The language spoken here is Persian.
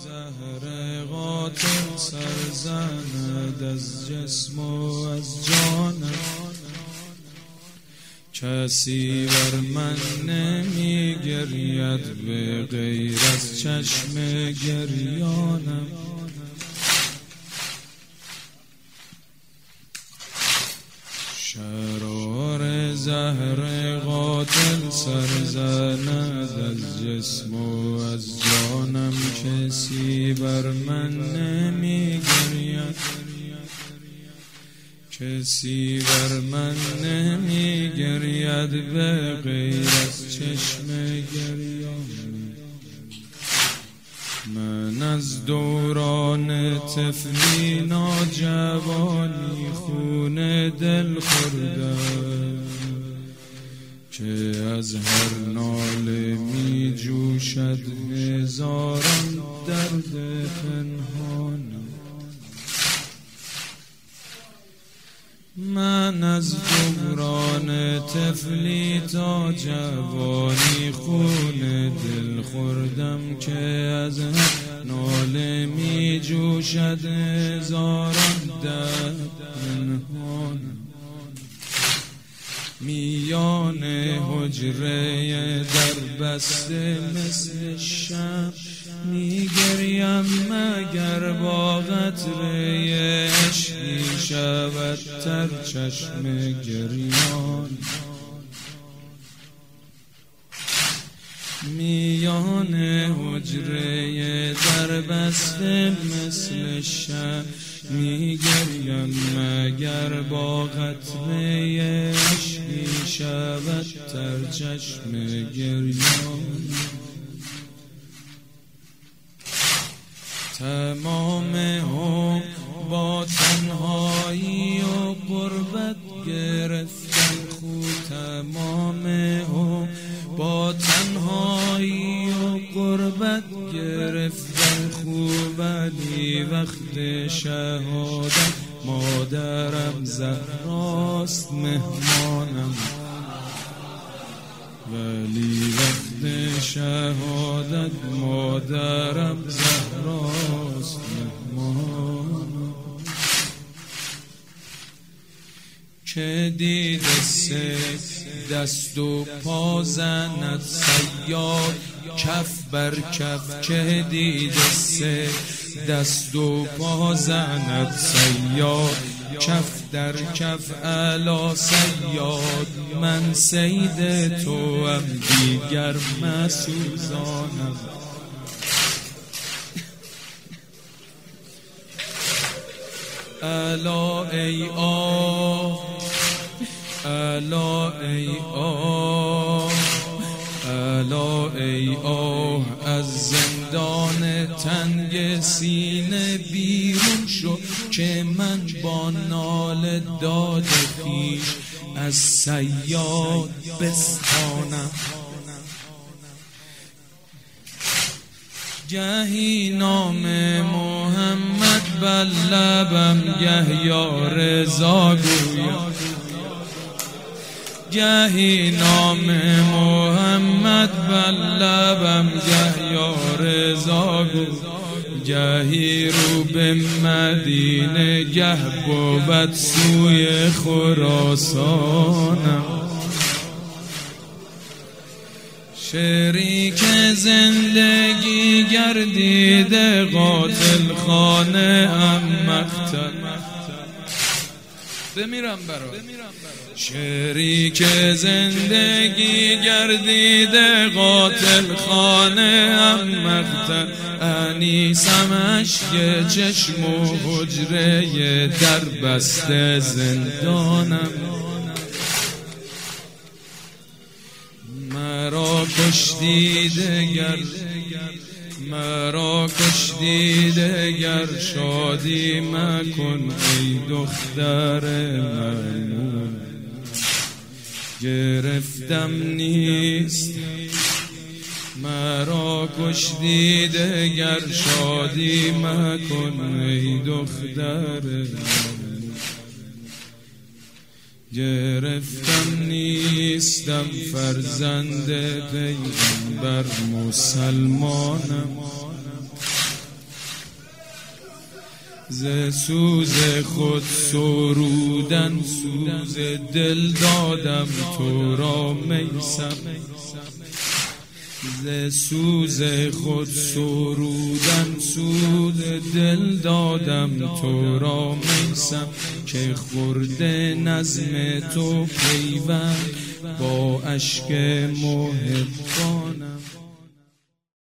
زهر قاتل سرزند از جسم و از جانم، کسی بر من نمی گرید به غیر از چشم گریانم. شرار زهر قاتل سرزند از جسم و از جانم، کسی بر من نمی گرید، کسی بر من نمی گرید به غیر از چشم گریانم. من از دوران طفلی ناجوانی خون دل خوردم، که از هر ناله می جوشد هزاران درد پنهانم. من از دوران طفلی تا جوانی خون دل خوردم، که از هر ناله می جوشد هزاران درد پنهانم. میان حجره در بسته مثل شمع میگریم، مگر با قطره عشقی شود تر چشم گریان. میان حجره در بسته مثل شمع میگریم، مگر با قطره عشقی شود تر چشم گریان. تمام هم با تنهایی و غربت گرفتن خو، تمام هم با تنهایی و غربت گرفتن خو، ولی وقت شهادت مادرم زهراست مهمانم، ولی وقت شهادت مادرم زهراست مهمانم. که دیده سه دست و پا زند صیاد کف بر کف، که دیده سه دست و پا زند صیاد کف در کف علا صیاد. من صید تو هم دیگر مسوزانم، الا ای آه الا ای آه الا ای آه، از زندان تنگ سینه بیرون شو، که من با ناله داد پیش از صیاد بستانم. گهی نام محمد بر لبم، گه یا رضا گویم، گهی نام محمد بر لبم، گه یا رضا گویم، گهی رو به مدینه، گه بود سوی خراسانم. شریک زندگی گردیده قاتل خانه ام مقتل، بمیرم برات. شریک زندگی گردیده قاتل خانه ام مقتل، انیسم اشک چشم و حجره در بسته زندانم. مرا کشتی دگر، مرا کشتی دگر، شادی مکن ای دختر ممنون. گرفتم نیست مرا کشتی دگر، شادی مکن ای دختر ممنون. گرفتم نیستم فرزند پیغمبر مسلمانم، ز سوز خود سرودن سوز دل دادم تو را میسم، ز سوز خود سرودن سوز دل دادم تو را میسم، که خورده نظم تو پیوند با اشک محبانم.